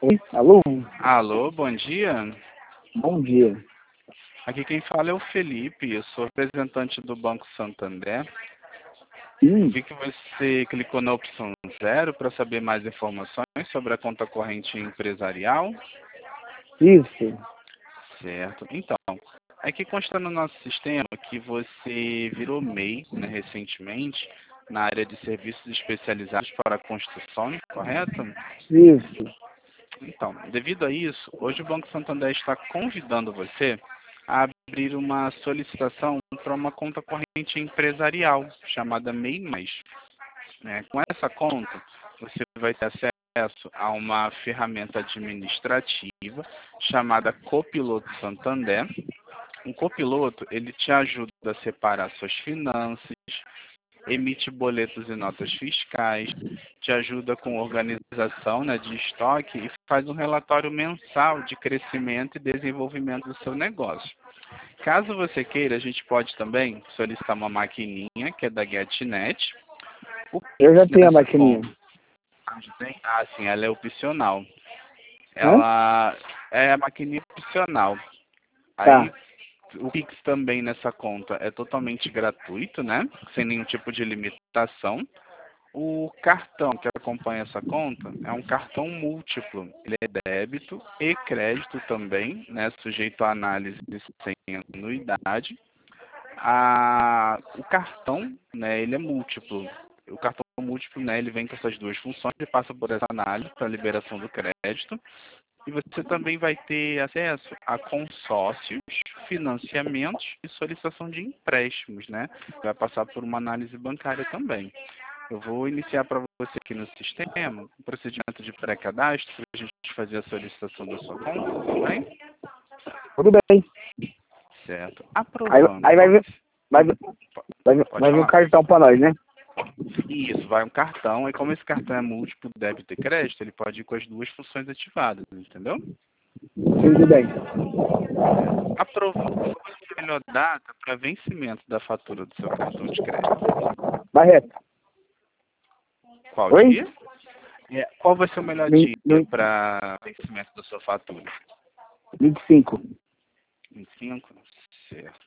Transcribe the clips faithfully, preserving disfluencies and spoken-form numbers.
Oi, alô? Alô, bom dia. Bom dia. Aqui quem fala é o Felipe, eu sou representante do Banco Santander. Eu Hum, vi que você clicou na opção zero para saber mais informações sobre a conta corrente empresarial. isso. Certo. Então, aqui consta no nosso sistema que você virou M E I, né, recentemente, na área de serviços especializados para a construção, correto? Isso. Então, devido a isso, hoje o Banco Santander está convidando você a abrir uma solicitação para uma conta corrente empresarial, chamada M E I mais. Né? Com essa conta, você vai ter acesso a uma ferramenta administrativa chamada Copiloto Santander. O copiloto, ele te ajuda a separar suas finanças, emite boletos e notas fiscais, te ajuda com organização, né, de estoque e faz um relatório mensal de crescimento e desenvolvimento do seu negócio. Caso você queira, a gente pode também solicitar uma maquininha, que é da GetNet. O Eu já Pix tenho a nessa maquininha. conta. Ah, sim, ela é opcional. Hã? Ela é a maquininha opcional. Aí, Tá. o Pix também nessa conta é totalmente gratuito, né? Sem nenhum tipo de limitação. O cartão que acompanha essa conta é um cartão múltiplo. Ele é débito e crédito também, né? Sujeito a análise sem anuidade. A, o cartão, né? Ele é múltiplo. O cartão múltiplo, né? Ele vem com essas duas funções. Ele passa por essa análise para liberação do crédito. E você também vai ter acesso a consórcios, financiamentos e solicitação de empréstimos, né? Vai passar por uma análise bancária também. Eu vou iniciar para você aqui no sistema um procedimento de pré-cadastro para a gente fazer a solicitação da sua conta, tudo bem? Tudo bem. Certo. Aí, Aprovando. aí vai, Como... vir- vai, vir- vai, vir- Pode vai vir um falar. cartão pra nós, né? Isso, vai um cartão, e como esse cartão é múltiplo débito e crédito, ele pode ir com as duas funções ativadas, entendeu? Tudo bem. Aprovando. Qual vai ser a melhor data para vencimento da fatura do seu cartão de crédito? Barreto. Qual Oi? dia? É, qual vai ser o melhor Vinte- dia vinte- para vencimento da sua fatura? vinte e cinco. vinte e cinco? Certo.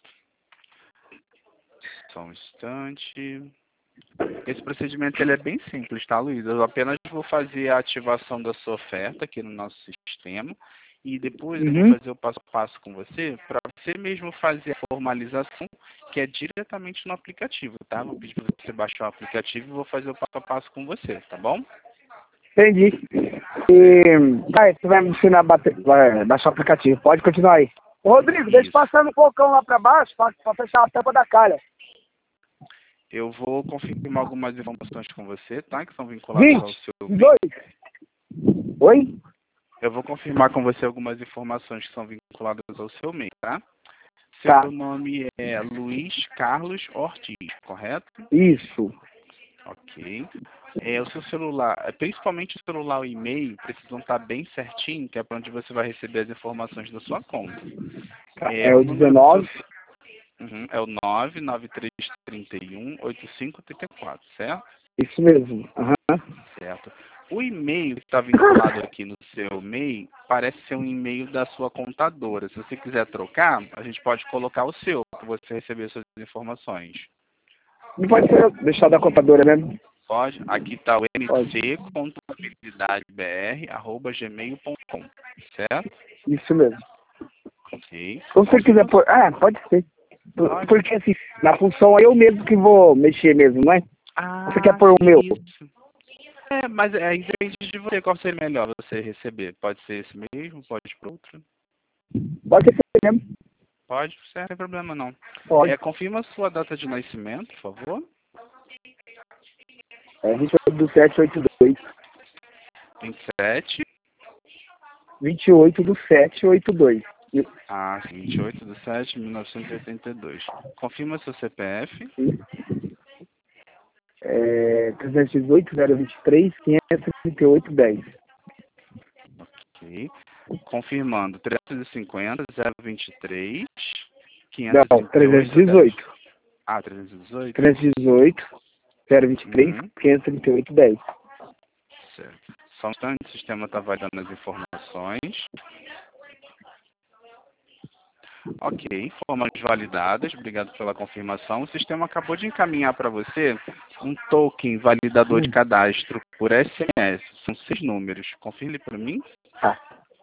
Só um instante. Esse procedimento ele é bem simples, tá, Luiz? Eu apenas vou fazer a ativação da sua oferta aqui no nosso sistema e depois eu vou Uhum. fazer o passo a passo com você para você mesmo fazer a formalização, que é diretamente no aplicativo, tá? Vou pedir para você baixar o aplicativo e vou fazer o passo a passo com você, tá bom? Entendi. E, vai, você vai me ensinar a bater, vai, baixar o aplicativo. Pode continuar aí. Ô, Rodrigo, deixa Isso. passando um poucão lá pra baixo pra, pra fechar a tampa da calha. Eu vou confirmar algumas informações com você, tá? Que são vinculadas ao vinte, seu M E I. dois. Oi? Eu vou confirmar com você algumas informações que são vinculadas ao seu M E I, tá? Tá. Seu nome é Luiz Carlos Ortiz, correto? Isso. Ok. É, o seu celular, é, principalmente o celular e o e-mail, precisam estar bem certinho, que é para onde você vai receber as informações da sua conta. Tá. É, É o o número do seu... dezenove. Uhum, é o nove nove três três um oito cinco três quatro, certo? Isso mesmo. Aham. Certo. O e-mail que está vinculado aqui no seu e-mail parece ser um e-mail da sua contadora. Se você quiser trocar, a gente pode colocar o seu, para você receber suas informações. Não pode ser deixar da contadora mesmo? Pode? Aqui está o Pode. mccontabilidadebr arroba gmail ponto com, certo? Isso mesmo. Ok. Se você quiser Confirma. pôr... Ah, pode ser. Por- Pode. Porque assim, na função é eu mesmo que vou mexer mesmo, não é? Ah, Você quer pôr o meu? isso. É, mas aí depende de você qual seria melhor você receber. Pode ser esse mesmo, pode ir para outro. Pode ser mesmo. Pode, não tem problema não. Pode. É, confirma a sua data de nascimento, por favor. É vinte e oito do sete oito dois. vinte e sete. vinte e oito do sete oito dois. Ah, vinte e oito de setembro de mil novecentos e oitenta e dois. Confirma seu C P F. É trezentos e dezoito, zero vinte e três, quinhentos e trinta e oito, dez. Ok. Confirmando trezentos e cinquenta, zero vinte e três, Não, quinhentos e trinta e trezentos oito, e dez. dezoito. Ah, trezentos e dezoito? trezentos e dezoito, zero vinte e três, Uhum. quinhentos e trinta e oito, dez. Certo. Só um instante, o sistema está validando as informações. Ok, informações validadas, obrigado pela confirmação. O sistema acabou de encaminhar para você um token validador de Hum. cadastro por S M S. São seis números. Confirme para mim. Tá.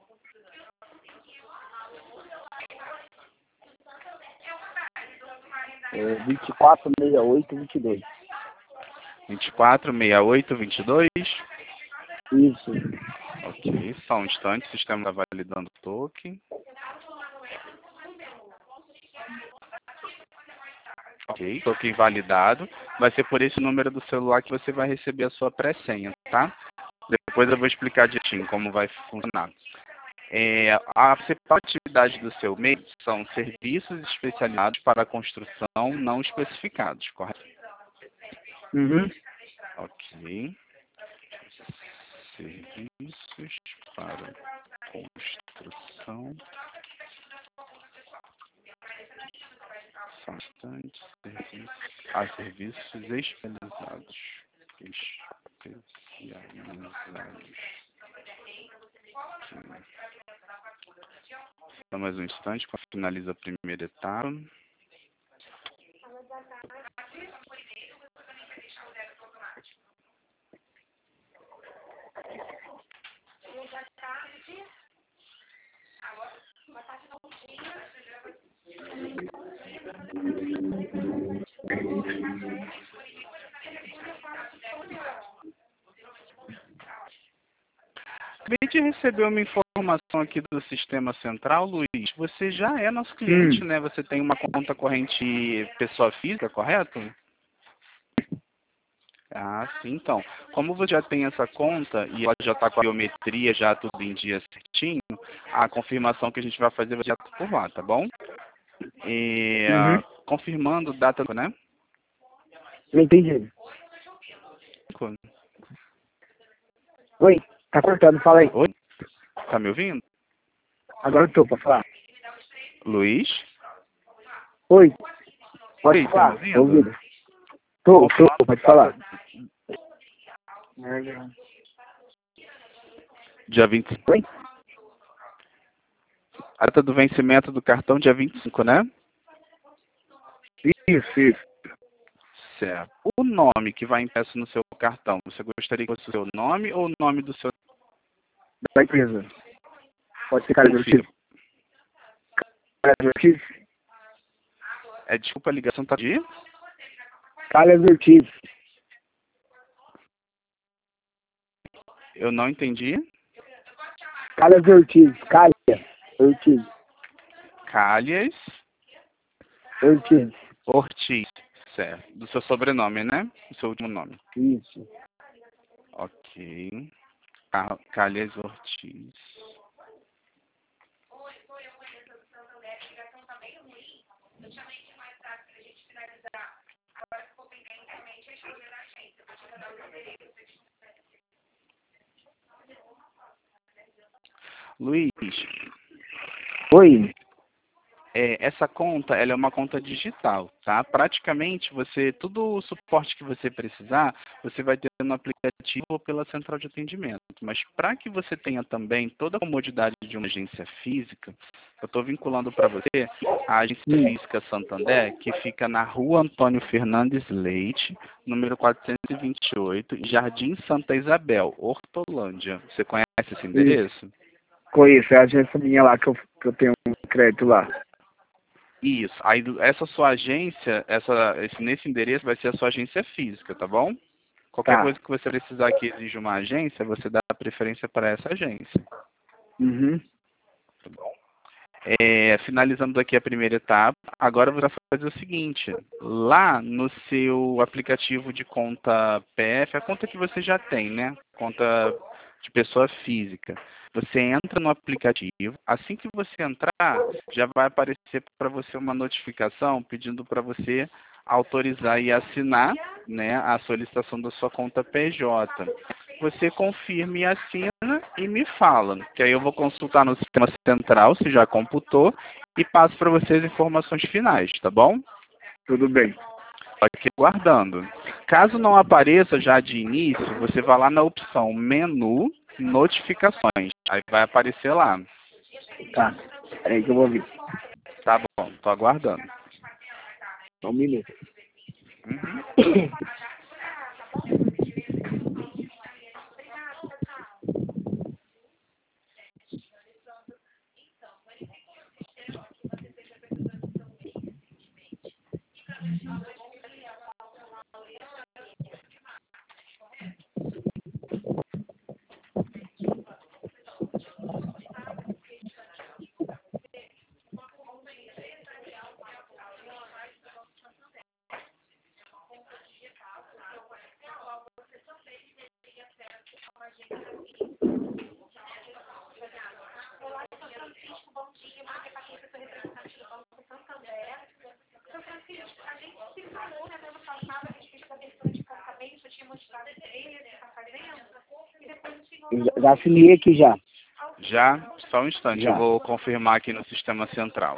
É vinte e quatro, sessenta e oito, vinte e dois. vinte e quatro, sessenta e oito, vinte e dois. Isso. Ok, só um instante, o sistema está validando o token. Ok, token validado. Vai ser por esse número do celular que você vai receber a sua pré-senha, tá? Depois eu vou explicar direitinho como vai funcionar. É, a principal atividade do seu M E I são serviços especializados para a construção não especificados, correto? Uhum. Ok. Serviços para construção. Só um instante. Serviços, ah, serviços especializados. Especializados. Ok. Só mais um instante para finalizar a primeira etapa. Acabei de receber uma informação aqui do Sistema Central, Luiz. Você já é nosso cliente, Hum. né? Você tem uma conta corrente pessoa física, correto? Ah, sim, então. Como você já tem essa conta e ela já está com a biometria, já tudo em dia certinho, a confirmação que a gente vai fazer vai ser por lá, tá bom? E, Uhum. ah, confirmando data, né? Não entendi. Oi, tá cortando, fala aí. Oi? Tá me ouvindo? Agora eu tô pra falar. Luiz? Oi, pode Oi, tá me falar. Tô ouvindo? ouvindo. Tô, tô, pode falar. Dia vinte e cinco. Oi? A data do vencimento do cartão dia vinte e cinco, né? Isso, isso. Certo. O nome que vai impresso no seu cartão, você gostaria que fosse o seu nome ou o nome do seu... Da empresa. Pode ser Carlos Ortiz. Carlos Ortiz? É, desculpa, a ligação tá de... Carlos Ortiz. Eu não entendi. Carlos Ortiz. Calha. Ortiz. Calhas Ortiz. Ortiz. Certo. Do seu sobrenome, né? Do seu último nome. Isso. Ok. Ca- Calhas Ortiz. Luiz, Oi. é, essa conta, ela é uma conta digital, tá? Praticamente, você, todo o suporte que você precisar, você vai ter no aplicativo ou pela central de atendimento. Mas para que você tenha também toda a comodidade de uma agência física, eu estou vinculando para você a agência Hum. física Santander, que fica na rua Antônio Fernandes Leite, número quatrocentos e vinte e oito, Jardim Santa Isabel, Hortolândia. Você conhece esse endereço? Conheço, é a agência minha lá que eu, que eu tenho um crédito lá. Isso. Aí essa sua agência, essa, esse, nesse endereço vai ser a sua agência física, tá bom? Qualquer Tá. coisa que você precisar que exija uma agência, você dá preferência para essa agência. Uhum. Tá bom? É, finalizando aqui a primeira etapa, agora você vai fazer o seguinte, lá no seu aplicativo de conta P F, a conta que você já tem, né? Conta de pessoa física. Você entra no aplicativo, assim que você entrar, já vai aparecer para você uma notificação pedindo para você autorizar e assinar, né, a solicitação da sua conta P J. Você confirma e assina e me fala, que aí eu vou consultar no sistema central, se já computou, e passo para você as informações finais, tá bom? Tudo bem. Aqui guardando. Caso não apareça já de início, você vai lá na opção menu notificações. Aí vai aparecer lá. Tá. Peraí que eu vou ouvir. Tá bom, tô aguardando. Só um minuto. Uhum. Já, já afiliei aqui já. Já? Só um instante, Já. eu vou confirmar aqui no sistema central.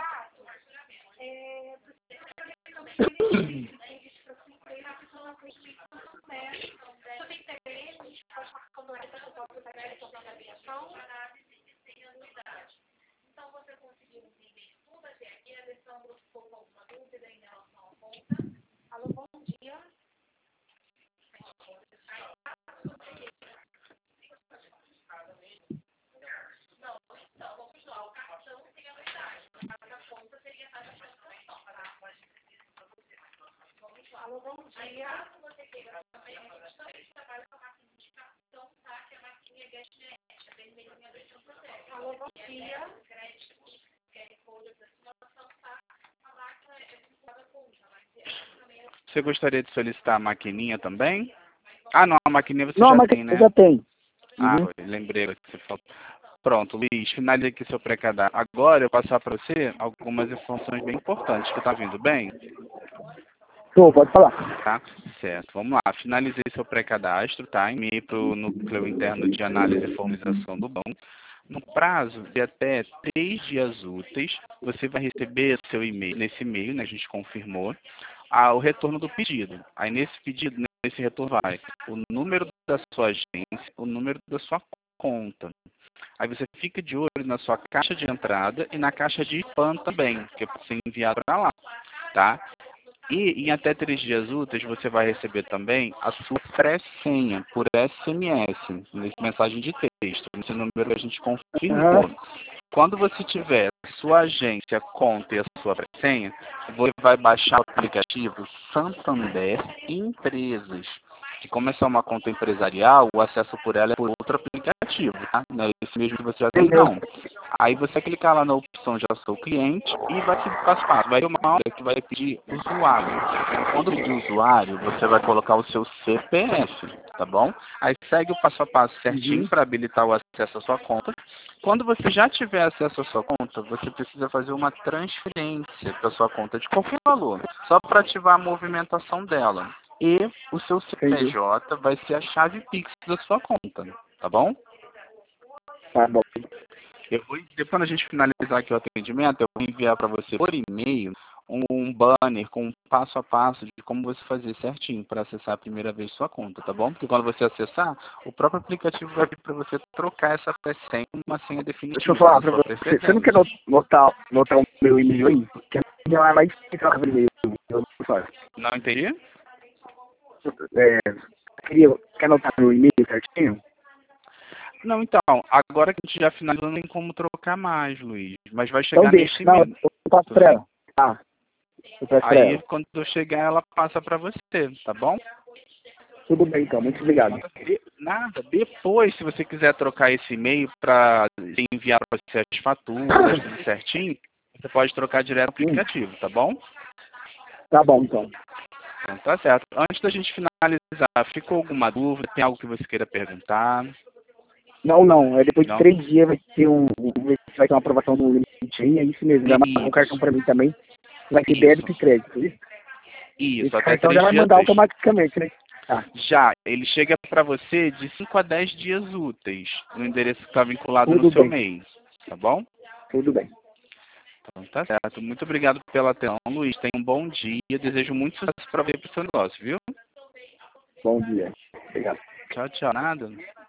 Você gostaria de solicitar a maquininha também? Ah, não, a maquininha você Não, já mas tem, né? eu já tenho. Ah, Uhum. foi, lembrei que você falou. Pronto, Luiz, finalize aqui seu pré-cadastro. Agora eu vou passar para você algumas informações bem importantes, que tá vindo bem? Tô, pode falar. Tá? Certo, vamos lá. Finalizei seu pré-cadastro, tá? Enviei para o núcleo interno de análise e formalização do banco. No prazo de até três dias úteis, você vai receber seu e-mail, nesse e-mail, né, a gente confirmou, ah, o retorno do pedido. Aí nesse pedido, nesse retorno vai o número da sua agência, o número da sua conta. Aí você fica de olho na sua caixa de entrada e na caixa de spam também, que pode ser enviado para lá, tá? E em até três dias úteis você vai receber também a sua pré-senha por S M S, mensagem de texto, esse número que a gente confirmou. Aham. Quando você tiver sua agência, conta e a sua pré-senha, você vai baixar o aplicativo Santander Empresas. Que como essa é uma conta empresarial, o acesso por ela é por outro aplicativo, tá? Não é esse mesmo que você já tem, não. Aí você clicar lá na opção Já Sou Cliente e vai seguir passo a passo. Vai ter uma hora que vai pedir usuário. Quando pedir usuário, você vai colocar o seu C P F, tá bom? Aí segue o passo a passo certinho Uhum. para habilitar o acesso à sua conta. Quando você já tiver acesso à sua conta, você precisa fazer uma transferência para sua conta de qualquer valor, só para ativar a movimentação dela. E o seu Entendi. C P J vai ser a chave Pix da sua conta, tá bom? Tá bom. Eu vou, depois quando a gente finalizar aqui o atendimento, eu vou enviar para você por e-mail um banner com um passo a passo de como você fazer certinho para acessar a primeira vez sua conta, tá bom? Porque quando você acessar, o próprio aplicativo vai pedir para você trocar essa senha por uma senha definitiva. Deixa eu falar da pra sua você. Você não quer preferência. notar, notar o meu e-mail aí? Porque a minha vai trocar o e-mail. Eu não faço. Não entendi? É, queria, quer anotar meu e-mail certinho? Não, então, agora que a gente já finalizou, não tem como trocar mais, Luiz. Mas vai Então chegar deixa. nesse Não, e-mail. eu passo Tudo pra bem? ela. Tá. Eu peço pra Aí, ela. quando eu chegar, ela passa para você, tá bom? Tudo bem, então. Muito obrigado. De- Nada. Depois, se você quiser trocar esse e-mail para enviar para você as faturas, tudo certinho, você pode trocar direto no Hum, aplicativo, tá bom? tá bom, então. Então, tá certo. Antes da gente finalizar, ficou alguma dúvida? Tem algo que você queira perguntar? Não, não. É depois de Não? três dias vai ter um. Vai ter uma aprovação do limite. É isso mesmo. Já marcou um cartão Isso. pra mim também. Vai ter Isso. débito e crédito. Isso? Isso, Esse até cartão já três vai dias mandar úteis. automaticamente, né? Tá. Já, ele chega para você de cinco a dez dias úteis, no endereço que está vinculado no Tudo seu bem. e-mail, tá bom? Tudo bem. Então tá certo. Muito obrigado pela atenção, Luiz. Tenha um bom dia. Desejo muito sucesso para ver para o seu negócio, viu? Bom dia. Obrigado. Tchau, tchau. Nada.